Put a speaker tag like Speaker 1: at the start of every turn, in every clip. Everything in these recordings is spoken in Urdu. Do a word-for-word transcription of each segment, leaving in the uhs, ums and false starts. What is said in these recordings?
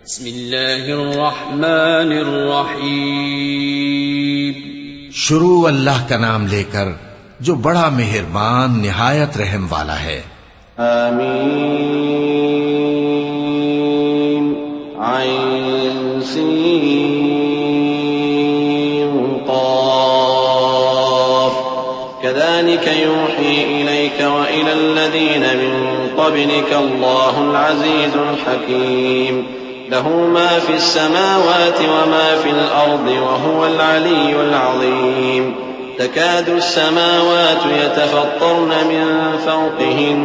Speaker 1: بسم اللہ الرحمن الرحیم.
Speaker 2: شروع اللہ کا نام لے کر جو بڑا مہربان نہایت رحم والا ہے.
Speaker 3: آمین. عین سین قاف. كذلك يوحي إليك وإلى الذين من قبلك الله العزيز الحكيم. له ما في السماوات وما في الأرض وهو العلي العظيم. تكاد السماوات يتفطرن من فوقهن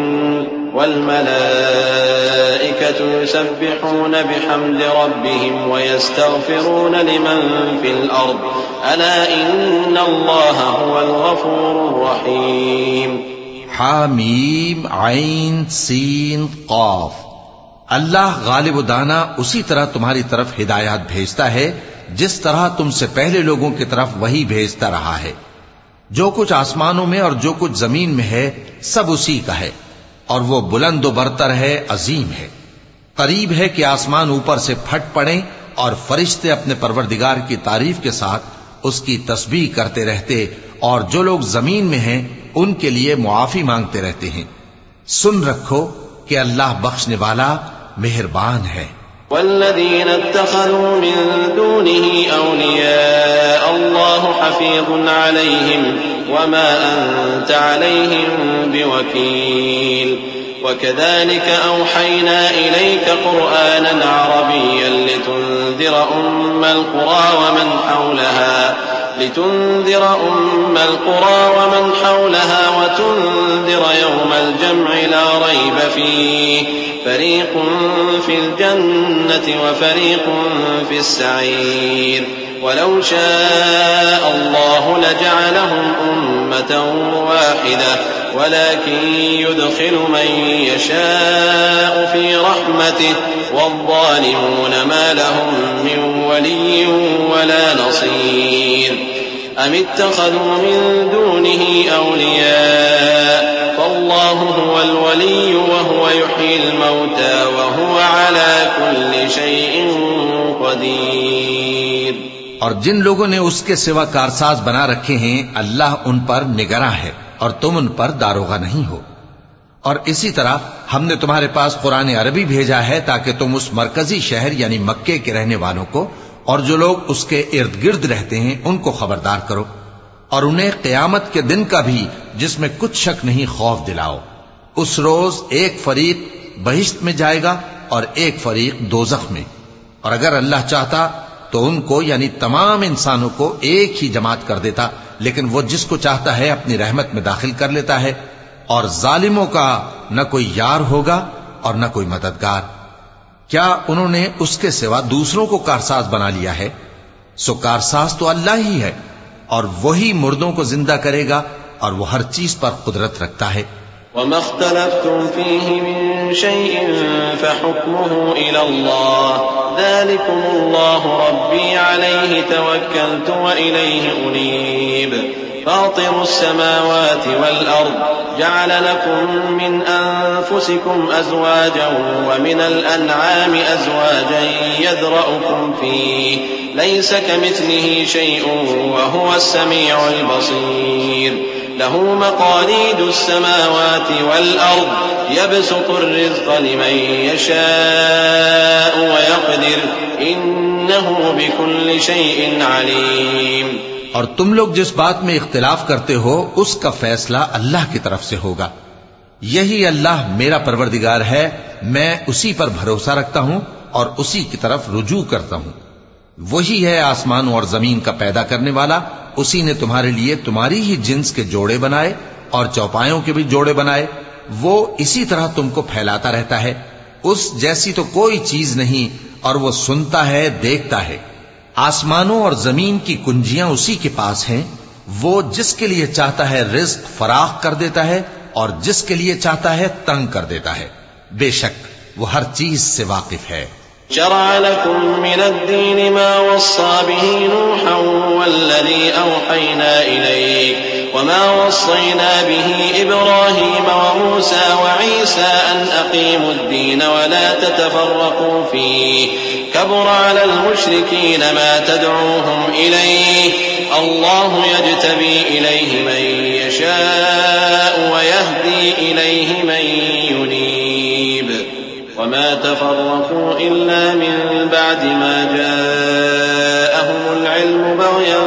Speaker 3: والملائكة يسبحون بحمد ربهم ويستغفرون لمن في الأرض ألا إن الله هو الغفور الرحيم.
Speaker 2: حامیم عین سین قاف. اللہ غالب و دانا اسی طرح تمہاری طرف ہدایات بھیجتا ہے جس طرح تم سے پہلے لوگوں کی طرف وہی بھیجتا رہا ہے. جو کچھ آسمانوں میں اور جو کچھ زمین میں ہے سب اسی کا ہے، اور وہ بلند و برتر ہے، عظیم ہے. قریب ہے کہ آسمان اوپر سے پھٹ پڑیں اور فرشتے اپنے پروردگار کی تعریف کے ساتھ اس کی تسبیح کرتے رہتے، اور جو لوگ زمین میں ہیں ان کے لیے معافی مانگتے رہتے ہیں. سن رکھو کہ اللہ بخشنے والا مہربان ہے.
Speaker 3: والذين اتخذوا من دونه أولياء الله حفيظ عليهم وما أنت عليهم بوكيل. وكذلك أوحينا إليك قرآنا عربيا لتنذر أم القرى ومن حولها لتنذر أم القرى ومن حولها وتنذر يوم الجمع لا ريب فيه فريق في الجنة وفريق في السعير. ولو شاء الله لجعلهم أمة واحدة ولكن يدخل من يشاء في رحمته والظالمون ما لهم من ولي ولا نصير. أم اتخذوا من دونه أولياء فالله هو الولي وهو يحيي الموتى وهو على كل شيء قدير.
Speaker 2: اور جن لوگوں نے اس کے سوا کارساز بنا رکھے ہیں اللہ ان پر نگراں ہے اور تم ان پر داروغہ نہیں ہو. اور اسی طرح ہم نے تمہارے پاس قرآن عربی بھیجا ہے تاکہ تم اس مرکزی شہر یعنی مکے کے رہنے والوں کو اور جو لوگ اس کے ارد گرد رہتے ہیں ان کو خبردار کرو، اور انہیں قیامت کے دن کا بھی جس میں کچھ شک نہیں خوف دلاؤ. اس روز ایک فریق بہشت میں جائے گا اور ایک فریق دوزخ میں، اور اگر اللہ چاہتا تو ان کو یعنی تمام انسانوں کو ایک ہی جماعت کر دیتا، لیکن وہ جس کو چاہتا ہے اپنی رحمت میں داخل کر لیتا ہے، اور ظالموں کا نہ کوئی یار ہوگا اور نہ کوئی مددگار. کیا انہوں نے اس کے سوا دوسروں کو کارساز بنا لیا ہے؟ سو کارساز تو اللہ ہی ہے، اور وہی مردوں کو زندہ کرے گا، اور وہ ہر چیز پر قدرت رکھتا ہے.
Speaker 3: وما اختلفتم فيه من شيء فحكمه إلى الله ذلكم الله ربي عليه توكلت وإليه أنيب. فاطر السماوات والأرض جعل لكم من أنفسكم أزواجا ومن الأنعام أزواجا يذرأكم فيه ليس كمثله شيء وهو السميع البصير. له مقاليد السماوات والأرض يبسط الرزق لمن يشاء ويقدر إنه بكل شيء عليم.
Speaker 2: اور تم لوگ جس بات میں اختلاف کرتے ہو اس کا فیصلہ اللہ کی طرف سے ہوگا. یہی اللہ میرا پروردگار ہے، میں اسی پر بھروسہ رکھتا ہوں اور اسی کی طرف رجوع کرتا ہوں. وہی ہے آسمانوں اور زمین کا پیدا کرنے والا. اسی نے تمہارے لیے تمہاری ہی جنس کے جوڑے بنائے اور چوپایوں کے بھی جوڑے بنائے. وہ اسی طرح تم کو پھیلاتا رہتا ہے. اس جیسی تو کوئی چیز نہیں، اور وہ سنتا ہے، دیکھتا ہے. آسمانوں اور زمین کی کنجیاں اسی کے پاس ہیں. وہ جس کے لیے چاہتا ہے رزق فراخ کر دیتا ہے اور جس کے لیے چاہتا ہے تنگ کر دیتا ہے. بے شک وہ ہر چیز سے واقف ہے.
Speaker 3: شرع لكم من الدين ما وصى به نوحا والذي أوحينا إليك وما وصينا به إبراهيم وموسى وعيسى أن أقيموا الدين ولا تتفرقوا فيه كبر على المشركين ما تدعوهم إليه الله يجتبي إليه من يشاء ويهدي إليه من ينيب وما تفرقوا إلا من بعد ما جاءهم العلم بغيا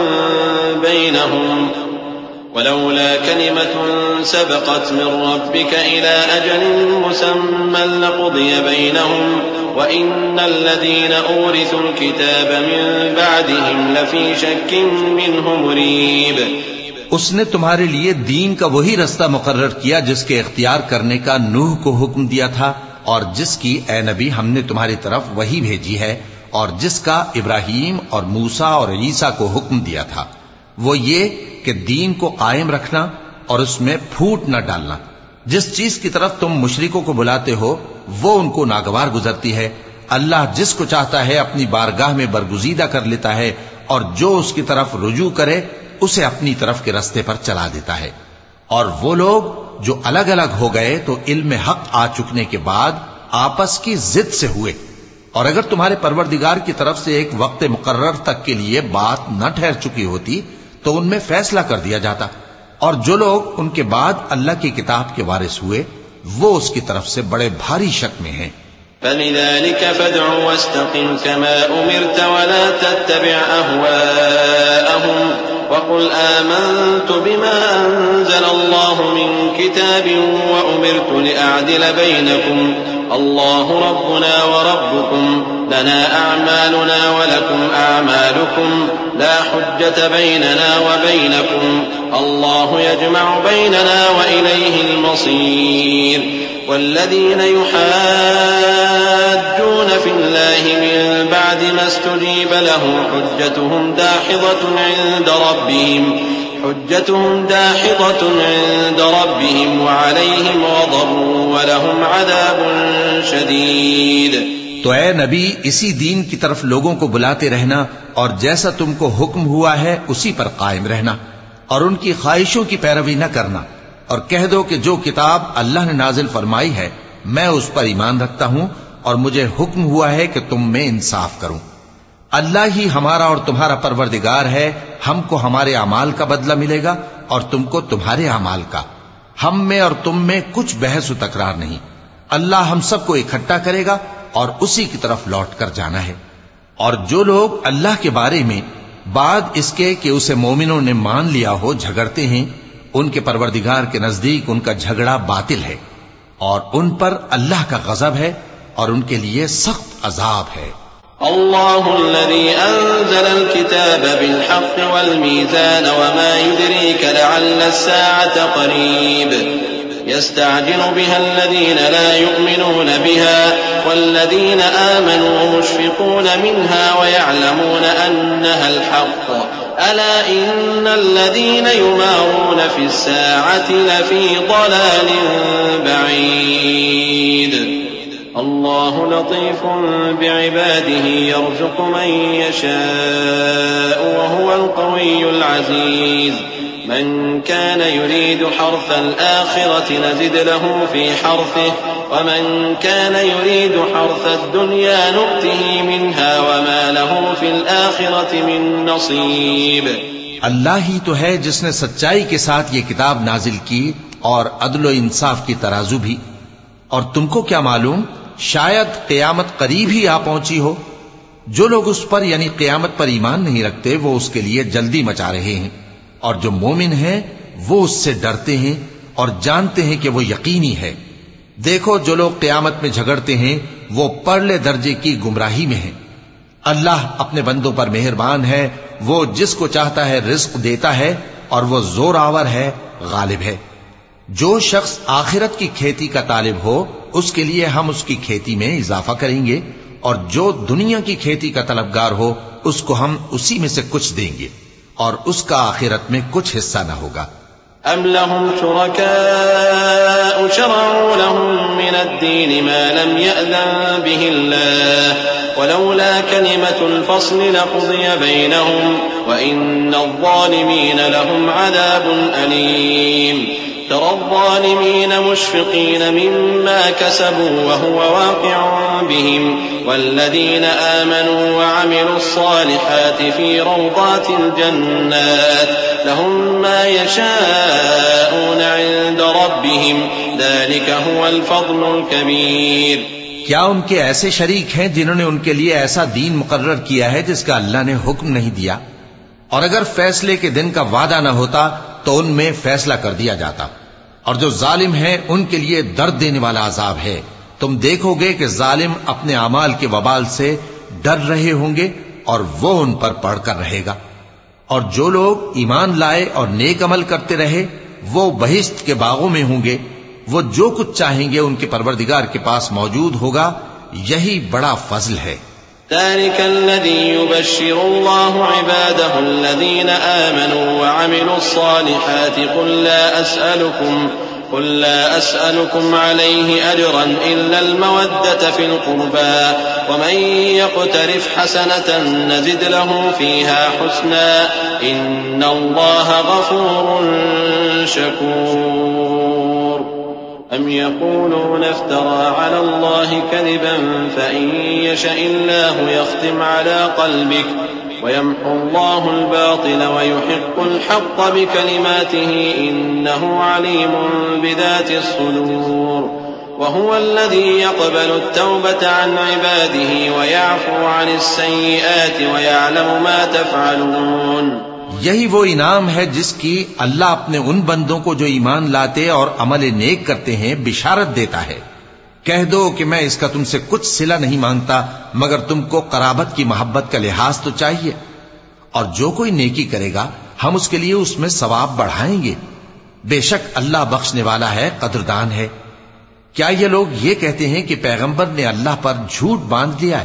Speaker 3: بينهم ولولا كلمة سبقت من ربك إلى أجل مسمى لقضي بينهم وإن الذين أورثوا الكتاب من بعدهم لفي شك منه مريب.
Speaker 2: اس نے تمہارے لیے دین کا وہی رستہ مقرر کیا جس کے اختیار کرنے کا نوح کو حکم دیا تھا اور جس کی اے نبی ہم نے تمہاری طرف وہی بھیجی ہے اور جس کا ابراہیم اور موسیٰ اور عیسیٰ کو حکم دیا تھا، وہ یہ کہ دین کو قائم رکھنا اور اس میں پھوٹ نہ ڈالنا. جس چیز کی طرف تم مشرکوں کو بلاتے ہو وہ ان کو ناگوار گزرتی ہے. اللہ جس کو چاہتا ہے اپنی بارگاہ میں برگزیدہ کر لیتا ہے اور جو اس کی طرف رجوع کرے اسے اپنی طرف کے رستے پر چلا دیتا ہے. اور وہ لوگ جو الگ الگ ہو گئے تو علم حق آ چکنے کے بعد آپس کی ضد سے ہوئے، اور اگر تمہارے پروردگار کی طرف سے ایک وقت مقرر تک کے لیے بات نہ ٹھہر چکی ہوتی تو ان میں فیصلہ کر دیا جاتا، اور جو لوگ ان کے بعد اللہ کی کتاب کے وارث ہوئے وہ اس کی طرف سے بڑے بھاری شک میں ہیں.
Speaker 3: فلذلك فادع واستقم كما أمرت ولا تتبع أهواءهم وقل آمنت بما أنزل الله من كتاب وأمرت لأعدل بينكم الله ربنا وربكم لنا أعمالنا ولكم أعمالكم لا حجة بيننا وبينكم الله يجمع بيننا وإليه المصير. والذين يحاجون في الله من بعد ما استجيب له حجتهم داحضة عند ربهم حجتهم داحضة عند ربهم وعليهم غضب ولهم عذاب شديد.
Speaker 2: تو اے نبی اسی دین کی طرف لوگوں کو بلاتے رہنا اور جیسا تم کو حکم ہوا ہے اسی پر قائم رہنا اور ان کی خواہشوں کی پیروی نہ کرنا، اور کہہ دو کہ جو کتاب اللہ نے نازل فرمائی ہے میں اس پر ایمان رکھتا ہوں اور مجھے حکم ہوا ہے کہ تم میں انصاف کروں. اللہ ہی ہمارا اور تمہارا پروردگار ہے، ہم کو ہمارے اعمال کا بدلہ ملے گا اور تم کو تمہارے اعمال کا. ہم میں اور تم میں کچھ بحث و تکرار نہیں. اللہ ہم سب کو اکٹھا کرے گا اور اسی کی طرف لوٹ کر جانا ہے. اور جو لوگ اللہ کے بارے میں بعد اس کے کہ اسے مومنوں نے مان لیا ہو جھگڑتے ہیں، ان کے پروردگار کے نزدیک ان کا جھگڑا باطل ہے اور ان پر اللہ کا غضب ہے اور ان کے لیے سخت عذاب ہے.
Speaker 3: الله الذي أنزل الكتاب بالحق والميزان وما يدريك لعل الساعة قريب يستعجل بها الذين لا يؤمنون بها والذين آمنوا مشفقون منها ويعلمون أنها الحق ألا إن الذين يمارون في الساعة لفي ضلال بعيد. الله لطيف بعباده يرزق من يشاء وهو القوي العزيز. من كان يريد حرث الآخرة نزد له في حرثه ومن كان يريد حرث الدنيا نؤته منها وما له في الآخرة من نصيب.
Speaker 2: اللہ ہی تو ہے جس نے سچائی کے ساتھ یہ کتاب نازل کی اور عدل و انصاف کی ترازو بھی. اور تم کو کیا معلوم شاید قیامت قریب ہی آ پہنچی ہو. جو لوگ اس پر یعنی قیامت پر ایمان نہیں رکھتے وہ اس کے لیے جلدی مچا رہے ہیں، اور جو مومن ہیں وہ اس سے ڈرتے ہیں اور جانتے ہیں کہ وہ یقینی ہے. دیکھو جو لوگ قیامت میں جھگڑتے ہیں وہ پرلے درجے کی گمراہی میں ہیں. اللہ اپنے بندوں پر مہربان ہے، وہ جس کو چاہتا ہے رزق دیتا ہے اور وہ زور آور ہے، غالب ہے. جو شخص آخرت کی کھیتی کا طالب ہو اس کے لیے ہم اس کی کھیتی میں اضافہ کریں گے، اور جو دنیا کی کھیتی کا طلبگار ہو اس کو ہم اسی میں سے کچھ دیں گے اور اس کا آخرت میں کچھ حصہ نہ ہوگا.
Speaker 3: ام لهم شركاء شرعوا لهم من الدين ما لم يأذن به الله ولولا كلمة الفصل لقضي بينهم وإن الظالمين لهم عذاب أليم ترى الظالمين مشفقين مما كسبوا وهو واقع بهم والذين آمنوا وعملوا الصالحات في روضات الجنات لهم ما يشاءون عند ربهم ذلك هو الفضل الكبير.
Speaker 2: کیا ان کے ایسے شریک ہیں جنہوں نے ان کے لیے ایسا دین مقرر کیا ہے جس کا اللہ نے حکم نہیں دیا؟ اور اگر فیصلے کے دن کا وعدہ نہ ہوتا تو ان میں فیصلہ کر دیا جاتا. اور جو ظالم ہیں ان کے لیے درد دینے والا عذاب ہے. تم دیکھو گے کہ ظالم اپنے اعمال کے وبال سے ڈر رہے ہوں گے اور وہ ان پر پڑھ کر رہے گا. اور جو لوگ ایمان لائے اور نیک عمل کرتے رہے وہ بہشت کے باغوں میں ہوں گے. وہ جو کچھ چاہیں گے ان کے پروردگار کے پاس موجود ہوگا. یہی بڑا فضل ہے.
Speaker 3: ذلك الذي يبشر الله عباده الذين آمنوا وعملوا الصالحات قل لا أسألكم قل لا أسألكم عليه أجرا إلا المودة في القربى ومن يقترف حسنة نزد له فيها حسنا إن الله غفور شكور. أم يقولون افترى على الله كذبا فإن يشأ الله يختم على قلبك ويمحو الله الباطل ويحق الحق بكلماته إنه عليم بذات الصدور. وهو الذي يقبل التوبة عن عباده ويعفو عن السيئات ويعلم ما تفعلون.
Speaker 2: یہی وہ انعام ہے جس کی اللہ اپنے ان بندوں کو جو ایمان لاتے اور عمل نیک کرتے ہیں بشارت دیتا ہے. کہہ دو کہ میں اس کا تم سے کچھ صلہ نہیں مانگتا مگر تم کو قرابت کی محبت کا لحاظ تو چاہیے. اور جو کوئی نیکی کرے گا ہم اس کے لیے اس میں ثواب بڑھائیں گے. بے شک اللہ بخشنے والا ہے، قدردان ہے. کیا یہ لوگ یہ کہتے ہیں کہ پیغمبر نے اللہ پر جھوٹ باندھ دیا ہے؟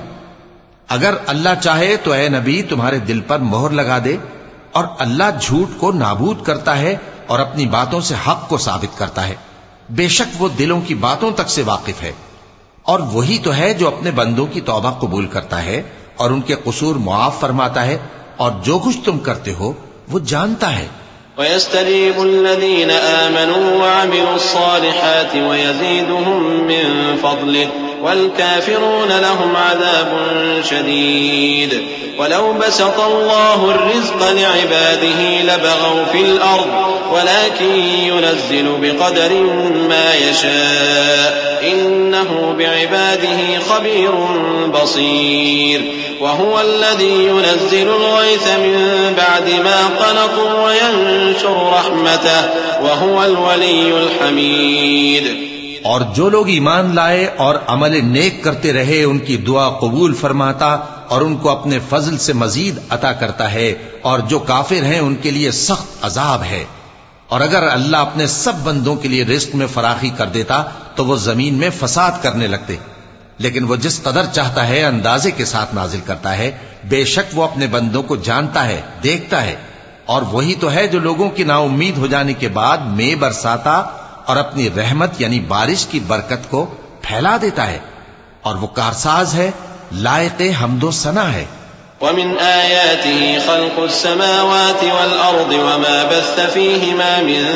Speaker 2: اگر اللہ چاہے تو اے نبی تمہارے دل پر مہر لگا دے. اور اللہ جھوٹ کو نابود کرتا ہے اور اپنی باتوں سے حق کو ثابت کرتا ہے. بے شک وہ دلوں کی باتوں تک سے واقف ہے. اور وہی تو ہے جو اپنے بندوں کی توبہ قبول کرتا ہے اور ان کے قصور معاف فرماتا ہے. اور جو کچھ تم کرتے ہو وہ جانتا ہے.
Speaker 3: وَيَسْتَجِيبُ الَّذِينَ آمَنُوا وَعَمِلُوا الصَّالِحَاتِ وَيَزِيدُهُم مِّن فَضْلِهِ وَالْكَافِرُونَ لَهُمْ عَذَابٌ شَدِيدٌ. وَلَوْ بَسَطَ اللَّهُ الرِّزْقَ لِعِبَادِهِ لَبَغَوْا فِي الْأَرْضِ وَلَكِن يُنَزِّلُ بِقَدَرٍ مَّا يَشَاءُ إِنَّهُ بِعِبَادِهِ خَبِيرٌ بَصِيرٌ. وَهُوَ الَّذِي يُنَزِّلُ الْغَيْثَ مِن بَعْدِ مَا قَنَطُوا وَيَنشُرُ رَحْمَتَهُ وَهُوَ الْوَلِيُّ الْحَمِيدُ.
Speaker 2: اور جو لوگ ایمان لائے اور عمل نیک کرتے رہے ان کی دعا قبول فرماتا اور ان کو اپنے فضل سے مزید عطا کرتا ہے. اور جو کافر ہیں ان کے لیے سخت عذاب ہے. اور اگر اللہ اپنے سب بندوں کے لیے رزق میں فراخی کر دیتا تو وہ زمین میں فساد کرنے لگتے. لیکن وہ جس قدر چاہتا ہے اندازے کے ساتھ نازل کرتا ہے. بے شک وہ اپنے بندوں کو جانتا ہے، دیکھتا ہے. اور وہی تو ہے جو لوگوں کی نا امید ہو جانے کے بعد میں برساتا اور اپنی رحمت یعنی بارش کی برکت کو پھیلا دیتا ہے. اور وہ کارساز ہے، لائق حمد و ثنا ہے.
Speaker 3: ومن آياته خلق السماوات والأرض وما بث فيهما من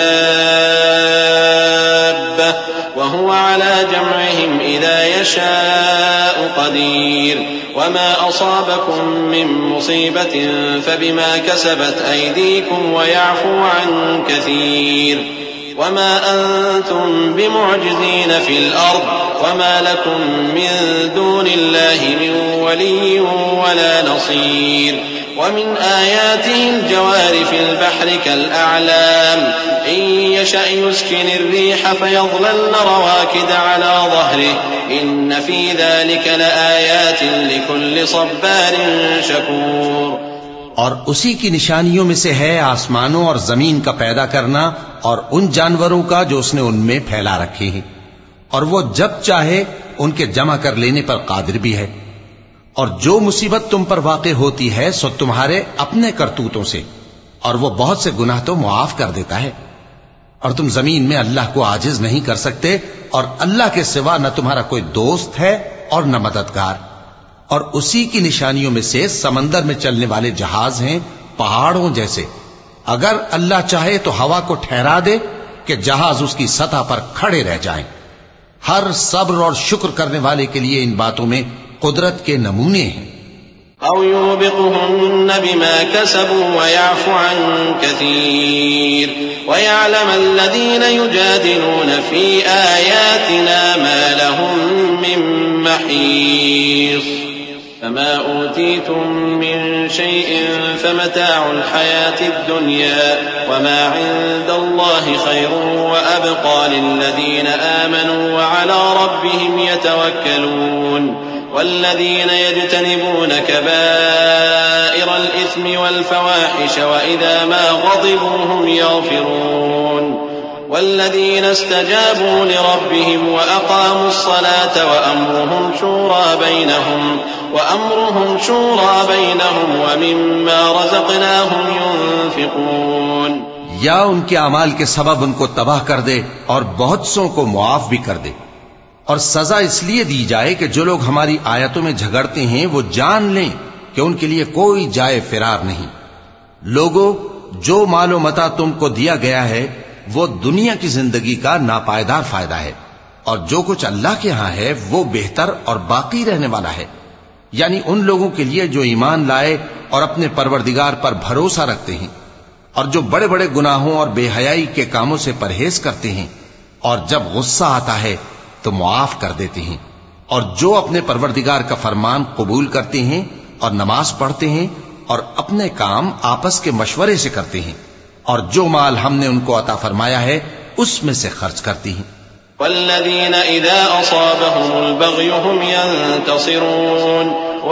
Speaker 3: دابة وهو على جمعهم إذا يشاء قدير. وما أصابكم من مصيبة فبما كسبت أيديكم ويعفو عن كثير. وما أنتم بمعجزين في الأرض وما لكم من دون الله من ولي ولا نصير. ومن آياته الجوار في البحر كالأعلام إن يشأ يسكن الريح فيظللن رواكد على ظهره إن في ذلك لآيات لكل صبار شكور.
Speaker 2: اور اسی کی نشانیوں میں سے ہے آسمانوں اور زمین کا پیدا کرنا اور ان جانوروں کا جو اس نے ان میں پھیلا رکھے ہیں. اور وہ جب چاہے ان کے جمع کر لینے پر قادر بھی ہے. اور جو مصیبت تم پر واقع ہوتی ہے سو تمہارے اپنے کرتوتوں سے، اور وہ بہت سے گناہ تو معاف کر دیتا ہے. اور تم زمین میں اللہ کو عاجز نہیں کر سکتے، اور اللہ کے سوا نہ تمہارا کوئی دوست ہے اور نہ مددگار. اور اسی کی نشانیوں میں سے سمندر میں چلنے والے جہاز ہیں پہاڑوں جیسے. اگر اللہ چاہے تو ہوا کو ٹھہرا دے کہ جہاز اس کی سطح پر کھڑے رہ جائیں. ہر صبر اور شکر کرنے والے کے لیے ان باتوں میں قدرت کے نمونے ہیں.
Speaker 3: أو يوبقهن بما كسبوا ويعفو عن كثير ويعلم الذين يجادلون في آياتنا ما لهم من محيص. فما أوتيتم من شيء فمتاع الحياة الدنيا وما عند الله خير وأبقى للذين آمنوا وعلى ربهم يتوكلون. والذين يجتنبون كبائر الإثم والفواحش وإذا ما غضبوا هم يغفرون. والذين استجابوا لربهم وأقاموا الصلاة وأمرهم شورى بينهم وأمرهم شورى بينهم ومما رزقناهم ينفقون.
Speaker 2: یا ان کے اعمال کے سبب ان کو تباہ کر دے اور بہت سوں کو معاف بھی کر دے. اور سزا اس لیے دی جائے کہ جو لوگ ہماری آیتوں میں جھگڑتے ہیں وہ جان لیں کہ ان کے لیے کوئی جائے فرار نہیں. لوگوں، جو مال و متاع تم کو دیا گیا ہے وہ دنیا کی زندگی کا ناپائیدار فائدہ ہے، اور جو کچھ اللہ کے ہاں ہے وہ بہتر اور باقی رہنے والا ہے. یعنی ان لوگوں کے لیے جو ایمان لائے اور اپنے پروردگار پر بھروسہ رکھتے ہیں، اور جو بڑے بڑے گناہوں اور بے حیائی کے کاموں سے پرہیز کرتے ہیں، اور جب غصہ آتا ہے تو معاف کر دیتے ہیں، اور جو اپنے پروردگار کا فرمان قبول کرتے ہیں اور نماز پڑھتے ہیں اور اپنے کام آپس کے مشورے سے کرتے ہیں، اور جو مال ہم نے ان کو عطا فرمایا ہے اس میں سے خرچ کرتی ہیں.
Speaker 3: والذين إذا أصابهم البغي هم ينتصرون.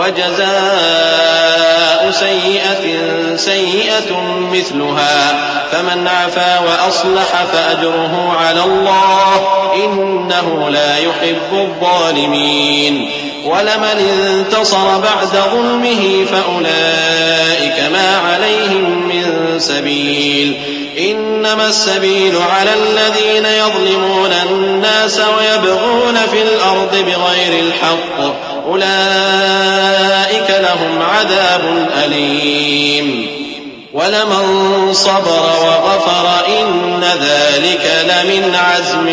Speaker 3: وجزاء سيئة سيئة مثلها فمن عفا وأصلح فأجره على الله إنه لا يحب الظالمين. ولمن انتصر بعد ظلمه فأولئك ما عليهم من سبيل. إنما السبيل على الذين يظلمون الناس ويبغون في الأرض بغير الحق أولئك لهم عذاب أليم. ولمن صبر وغفر إن ذلك لمن عزم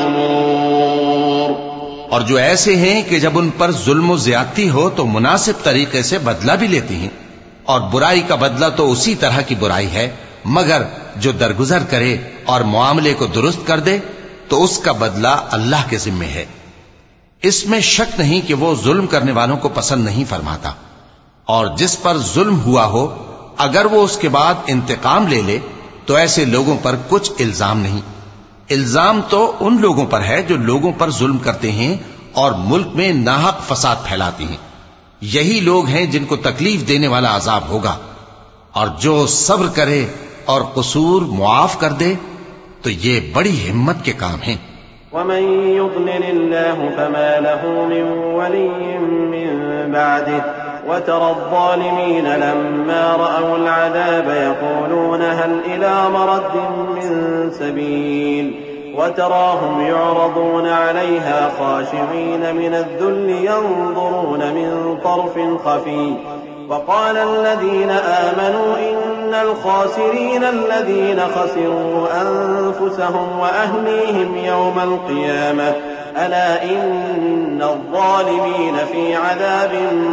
Speaker 3: الأمور.
Speaker 2: اور جو ایسے ہیں کہ جب ان پر ظلم و زیادتی ہو تو مناسب طریقے سے بدلہ بھی لیتی ہیں، اور برائی کا بدلہ تو اسی طرح کی برائی ہے، مگر جو درگزر کرے اور معاملے کو درست کر دے تو اس کا بدلہ اللہ کے ذمے ہے. اس میں شک نہیں کہ وہ ظلم کرنے والوں کو پسند نہیں فرماتا، اور جس پر ظلم ہوا ہو اگر وہ اس کے بعد انتقام لے لے تو ایسے لوگوں پر کچھ الزام نہیں. الزام تو ان لوگوں پر ہے جو لوگوں پر ظلم کرتے ہیں اور ملک میں ناحق فساد پھیلاتے ہیں. یہی لوگ ہیں جن کو تکلیف دینے والا عذاب ہوگا. اور جو صبر کرے اور قصور معاف کر دے تو یہ بڑی ہمت کے کام ہیں.
Speaker 3: ومن يضلل الله فما له من ولي من بعده وترى الظالمين لما رأوا العذاب يقولون هل إلى مرد من سبيل. وتراهم يعرضون عليها خاشعين من الذل ينظرون من طرف خفي. وقال الذين آمنوا إن الخاسرين الذين خسروا أنفسهم وأهليهم يوم القيامة ألا إن الظالمين في عذاب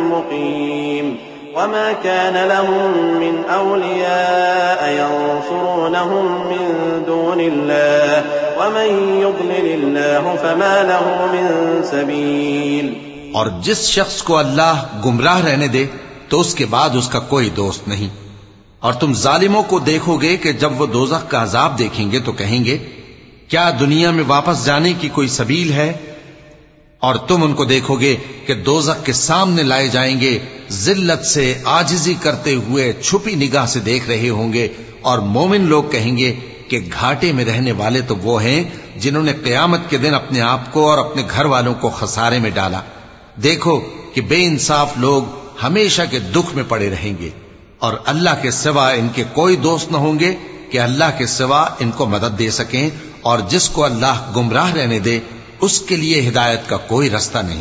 Speaker 3: مقيم. وما كان لهم من أولياء ينصرونهم من دون الله ومن يضلل الله فما له من سبيل.
Speaker 2: اور جس شخص کو اللہ گمراہ رہنے دے تو اس کے بعد اس کا کوئی دوست نہیں. اور تم ظالموں کو دیکھو گے کہ جب وہ دوزخ کا عذاب دیکھیں گے تو کہیں گے کیا دنیا میں واپس جانے کی کوئی سبیل ہے؟ اور تم ان کو دیکھو گے کہ دوزخ کے سامنے لائے جائیں گے، ذلت سے عاجزی کرتے ہوئے چھپی نگاہ سے دیکھ رہے ہوں گے. اور مومن لوگ کہیں گے کہ گھاٹے میں رہنے والے تو وہ ہیں جنہوں نے قیامت کے دن اپنے آپ کو اور اپنے گھر والوں کو خسارے میں ڈالا. دیکھو کہ بے انصاف لوگ ہمیشہ کے دکھ میں پڑے رہیں گے، اور اللہ کے سوا ان کے کوئی دوست نہ ہوں گے کہ اللہ کے سوا ان کو مدد دے سکیں. اور جس کو اللہ گمراہ رہنے دے اس کے لیے ہدایت کا کوئی رستہ نہیں.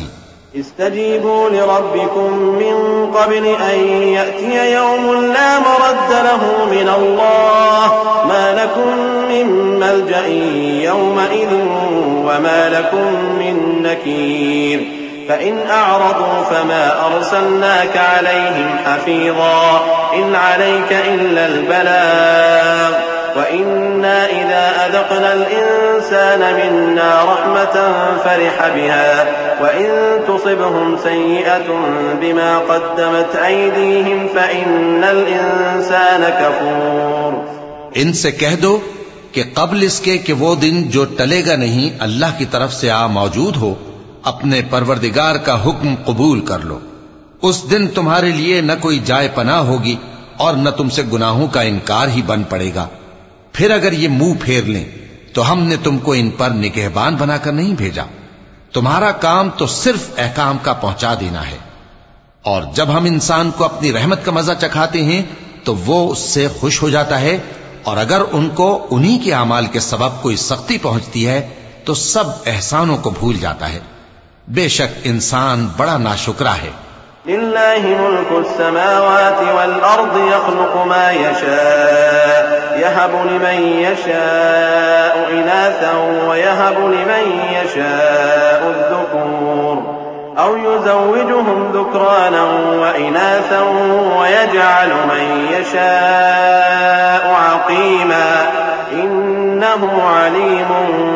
Speaker 3: استجيبوا لربكم من قبل أن يأتي يوم لا مرد له من الله ما لكم من ملجأ يومئذ وما لكم من نكير فإن أعرضوا فما أرسلناك عليهم حفيظا إن عليك إلا البلاغ وإنا إذا أذقنا الإنسان منا رحمة فرح بها وإن تصبهم سيئة بما قدمت أيديهم فإن الإنسان كفور.
Speaker 2: ان سے کہہ دو کہ قبل اس کے کہ وہ دن جو ٹلے گا نہیں اللہ کی طرف سے آ موجود ہو، اپنے پروردگار کا حکم قبول کر لو. اس دن تمہارے لیے نہ کوئی جائے پناہ ہوگی اور نہ تم سے گناہوں کا انکار ہی بن پڑے گا. پھر اگر یہ منہ پھیر لیں تو ہم نے تم کو ان پر نگہبان بنا کر نہیں بھیجا. تمہارا کام تو صرف احکام کا پہنچا دینا ہے. اور جب ہم انسان کو اپنی رحمت کا مزہ چکھاتے ہیں تو وہ اس سے خوش ہو جاتا ہے، اور اگر ان کو انہی کے اعمال کے سبب کوئی سختی پہنچتی ہے تو سب احسانوں کو بھول جاتا ہے. بے شک انسان بڑا ناشکرا ہے.
Speaker 3: لله ملك السماوات والأرض يخلق ما يشاء يهب لمن يشاء إناثا ويهب لمن يشاء الذكور أو يزوجهم ذكرانا وإناثا ويجعل من يشاء عقيما إنه عليم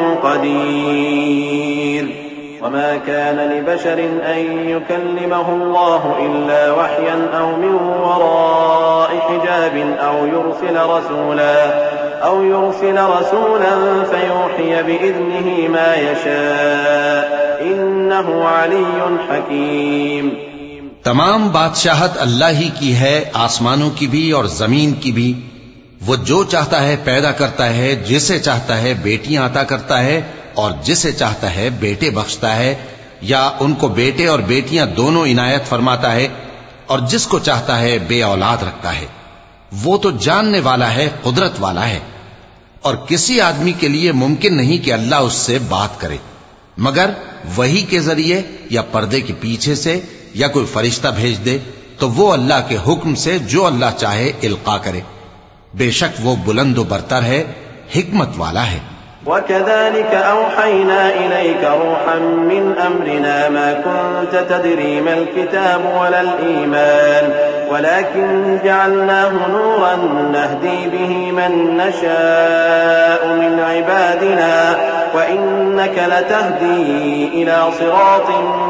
Speaker 3: قدير. وما كان لبشر أن يكلمه الله إلا وحيا أو من وراء حجاب أو يرسل رسولا أو يرسل رسولا فيوحي بإذنه ما يشاء إنه علي حكيم.
Speaker 2: تمام بادشاہت اللہ ہی کی ہے، آسمانوں کی بھی اور زمین کی بھی. وہ جو چاہتا ہے پیدا کرتا ہے، جسے چاہتا ہے بیٹیاں عطا کرتا ہے اور جسے چاہتا ہے بیٹے بخشتا ہے، یا ان کو بیٹے اور بیٹیاں دونوں عنایت فرماتا ہے، اور جس کو چاہتا ہے بے اولاد رکھتا ہے. وہ تو جاننے والا ہے، قدرت والا ہے. اور کسی آدمی کے لیے ممکن نہیں کہ اللہ اس سے بات کرے مگر وحی کے ذریعے یا پردے کے پیچھے سے، یا کوئی فرشتہ بھیج دے تو وہ اللہ کے حکم سے جو اللہ چاہے القا کرے. بے شک وہ بلند و برتر ہے، حکمت والا ہے.
Speaker 3: وكذلك أوحينا إليك روحا من أمرنا ما كنت تدري ما الكتاب ولا الإيمان ولكن جعلناه نورا نهدي به من نشاء من عبادنا وإنك لتهدي إلى صراط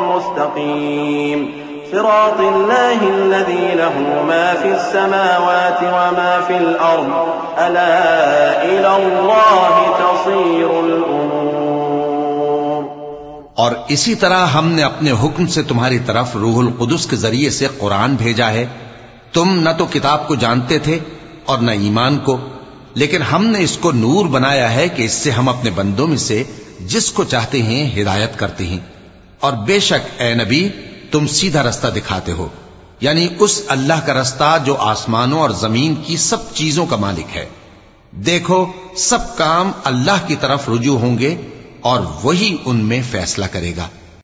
Speaker 3: مستقيم صراط الله الذي له ما في السماوات وما في الأرض ألا إلى الله تصير الأمور.
Speaker 2: اور اسی طرح ہم نے اپنے حکم سے تمہاری طرف روح القدس کے ذریعے سے قرآن بھیجا ہے. تم نہ تو کتاب کو جانتے تھے اور نہ ایمان کو، لیکن ہم نے اس کو نور بنایا ہے کہ اس سے ہم اپنے بندوں میں سے جس کو چاہتے ہیں ہدایت کرتے ہیں. اور بے شک اے نبی تم سیدھا رستہ دکھاتے ہو، یعنی اس اللہ کا رستہ جو آسمانوں اور زمین کی سب چیزوں کا مالک ہے. دیکھو سب کام اللہ کی طرف رجوع ہوں گے اور وہی ان میں فیصلہ کرے گا.